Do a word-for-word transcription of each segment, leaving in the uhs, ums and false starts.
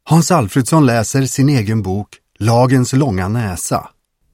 Hans Alfredsson läser sin egen bok Lagens långa näsa.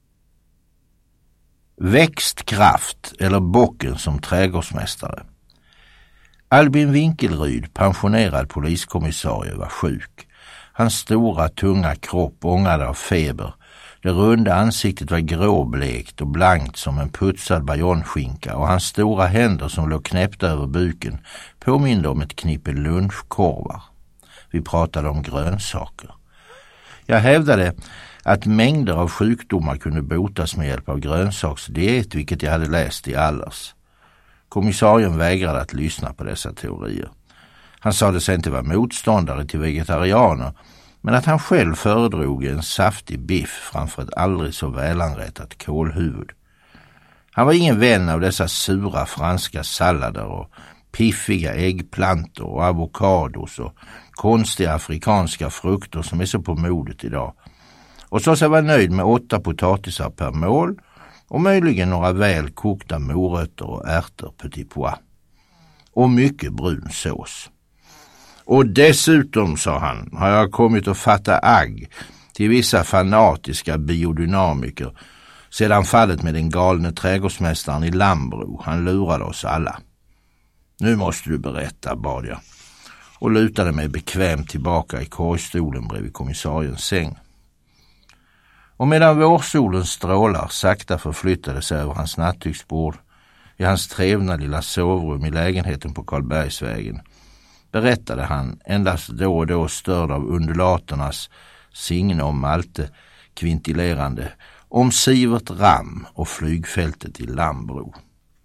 Växtkraft eller bocken som trädgårdsmästare. Albin Winkelryd, pensionerad poliskommissarie, var sjuk. Hans stora, tunga kropp ångade av feber. Det runda ansiktet var gråblekt och blankt som en putsad bajonskinka och hans stora händer som låg knäppta över buken påminde om ett knippe lunchkorvar. Vi pratade om grönsaker. Jag hävdade att mängder av sjukdomar kunde botas med hjälp av grönsaksdiet, vilket jag hade läst i Allers. Kommissarien vägrade att lyssna på dessa teorier. Han sade sig inte vara motståndare till vegetarianer, men att han själv föredrog en saftig biff framför ett aldrig så välanrättat kålhuvud. Han var ingen vän av dessa sura franska sallader och piffiga äggplantor och avokados och konstiga afrikanska frukter som är så på modet idag. Och så sig var nöjd med åtta potatisar per mål och möjligen några väl kokta morötter och ärtor petit pois. Och mycket brun sås. Och dessutom, sa han, har jag kommit att fatta agg till vissa fanatiska biodynamiker sedan fallet med den galne trädgårdsmästaren i Lambro. Han lurade oss alla. Nu måste du berätta, bad jag, och lutade mig bekvämt tillbaka i korgstolen bredvid kommissariens säng. Och medan vårsolens strålar sakta förflyttade sig över hans nattduksbord i hans trevna lilla sovrum i lägenheten på Karlbergsvägen, berättade han, endast då och då störd av undulaternas signe och malte kvintilerande, om Sivert Ram och flygfältet i Lambro.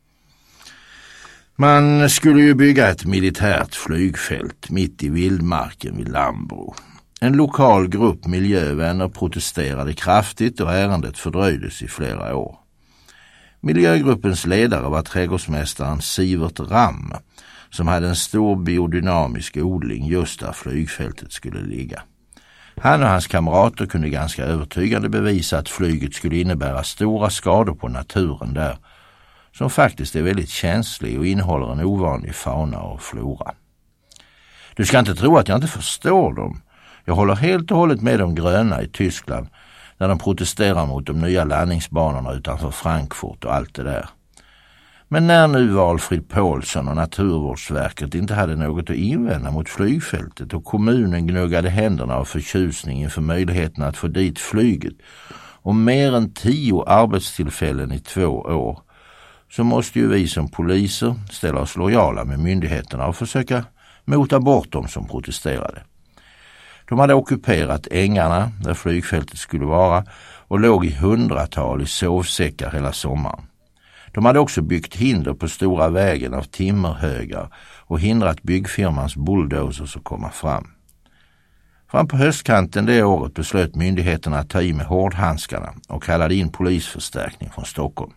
Man skulle ju bygga ett militärt flygfält mitt i vildmarken vid Lambro. En lokal grupp miljövänner protesterade kraftigt och ärendet fördröjdes i flera år. Miljögruppens ledare var trädgårdsmästaren Sivert Ram, som hade en stor biodynamisk odling just där flygfältet skulle ligga. Han och hans kamrater kunde ganska övertygande bevisa att flyget skulle innebära stora skador på naturen där, som faktiskt är väldigt känslig och innehåller en ovanlig fauna och flora. Du ska inte tro att jag inte förstår dem. Jag håller helt och hållet med de gröna i Tyskland när de protesterar mot de nya landningsbanorna utanför Frankfurt och allt det där. Men när nu Valfrid Paulsson och Naturvårdsverket inte hade något att invända mot flygfältet och kommunen gnuggade händerna av förtjusning inför möjligheten att få dit flyget och mer än tio arbetstillfällen i två år, så måste ju vi som poliser ställa oss lojala med myndigheterna och försöka mota bort dem som protesterade. De hade ockuperat ängarna där flygfältet skulle vara och låg i hundratal i sovsäckar hela sommaren. De hade också byggt hinder på stora vägen av timmerhögar och hindrat byggfirmans bulldozers att komma fram. Fram på höstkanten det året beslöt myndigheterna att ta i med hårdhandskarna och kallade in polisförstärkning från Stockholm.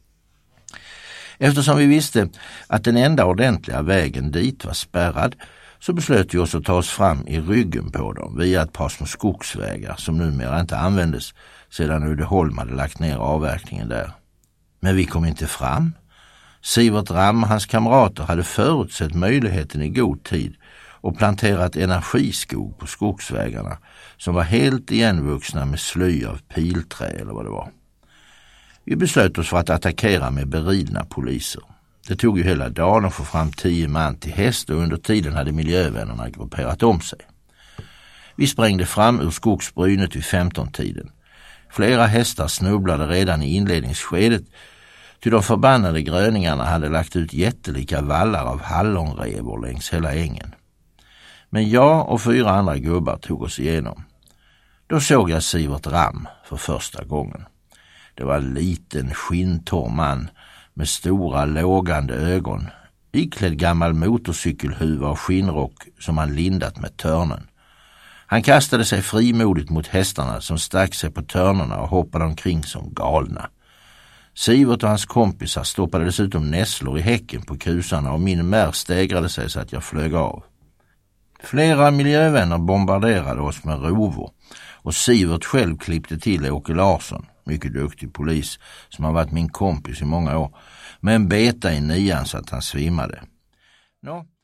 Eftersom vi visste att den enda ordentliga vägen dit var spärrad, så beslöt vi oss att ta oss fram i ryggen på dem via ett par små skogsvägar som numera inte användes sedan Uddeholm hade lagt ner avverkningen där. Men vi kom inte fram. Sivert Ram och hans kamrater hade förutsett möjligheten i god tid och planterat energiskog på skogsvägarna som var helt igenvuxna med sly av pilträ eller vad det var. Vi beslöt oss för att attackera med beridna poliser. Det tog ju hela dagen att få fram tio man till häst och under tiden hade miljövännerna grupperat om sig. Vi sprängde fram ur skogsbrynet vid femton-tiden. Flera hästar snubblade redan i inledningsskedet, ty de förbannade gröningarna hade lagt ut jättelika vallar av hallonrevor längs hela ängen. Men jag och fyra andra gubbar tog oss igenom. Då såg jag Sivert Ram för första gången. Det var en liten skinntorr man med stora lågande ögon, iklädd gammal motorcykelhuva och skinnrock som han lindat med törnen. Han kastade sig frimodigt mot hästarna som stack sig på törnerna och hoppade omkring som galna. Sivert och hans kompisar stoppade dessutom nässlor i häcken på kusarna och min mär stegrade sig så att jag flög av. Flera miljövänner bombarderade oss med rovor och Sivert själv klippte till Åke Larsson, mycket duktig polis som har varit min kompis i många år, med en beta i nian så att han svimmade. Nå,